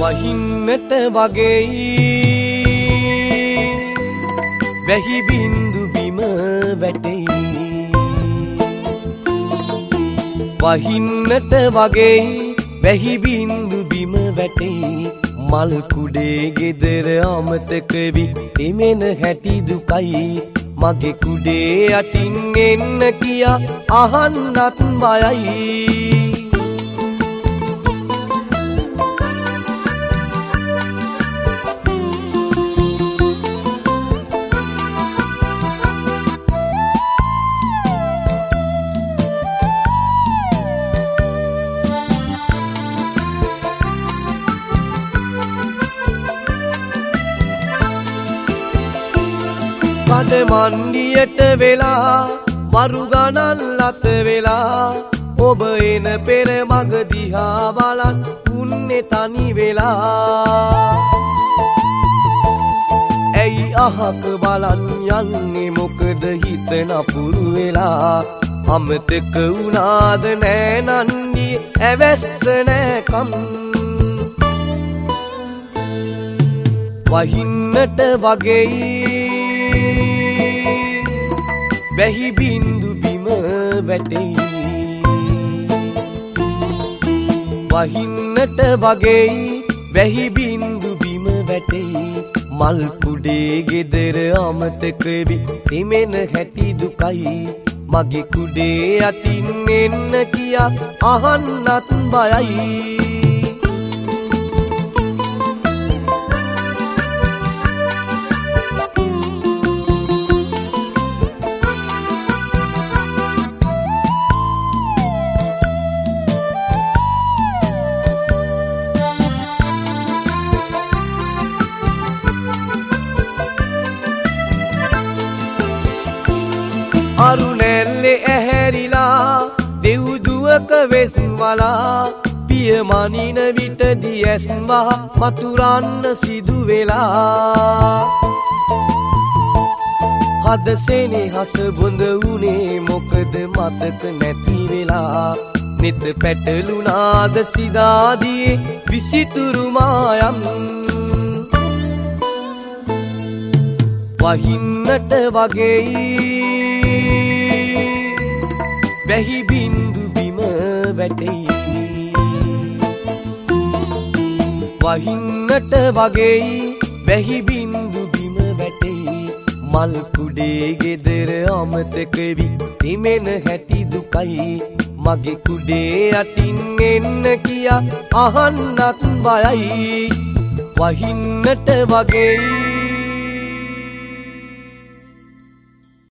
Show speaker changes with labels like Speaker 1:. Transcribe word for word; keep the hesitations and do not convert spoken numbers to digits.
Speaker 1: වහින්නට වගෙයි වැහි බින්දු බිම වැටෙයි වහින්නට වගෙයි වැහි බින්දු බිම වැටෙයි මල් කුඩේ ගෙදර අමතක වී එමෙන හැටි දුකයි මගේ කුඩේ යටින් එන්න කියා අහන්නත් බයයි කඩ මණ්ඩියට වෙලා වරු ගණන් ලත වෙලා ඔබ එන පෙර මග දිහා බලන් උන්නේ තනි වෙලා ඇයි අහක බලන් යන්නේ මොකද හිත නපුරු වෙලා අමතක වුණාද නෑ නන්දි ඇවැස්ස නෑකම් වහින්නට වගෙයි වැහි බින්දු බිම වැටෙයි වහින්නට වගෙයි වැහි බින්දු බිම වැටෙයි මල් කුඩේ ගෙදර අමතක වී එමෙන හැටි දුකයි මගේ කුඩේ යටින් එන්න කියා අහන්නත් බයයි අරුණැල්ලේ ඇහැරිලා දෙව්දුවක වෙස් වලා පිය මනින විට දියස් වහ මතුරන්න සිදු වෙලා හද සෙනෙහස බොඳ වුණේ මොකද මතක නැති වෙලා නිත පැටලුනාද සිදාදියේ විසිතුරු මායම් වහින්නට වගෙයි වැහි බින්දු බිම වැටෙයි වහින්නට වගෙයි වැහි බින්දු බිම වැටෙයි මල් කුඩේ ගෙදර අමතක වී එමෙන හැටි දුකයි මගේ කුඩේ යටින් එන්න කියා අහන්නත් බයයි වහින්නට වගෙයි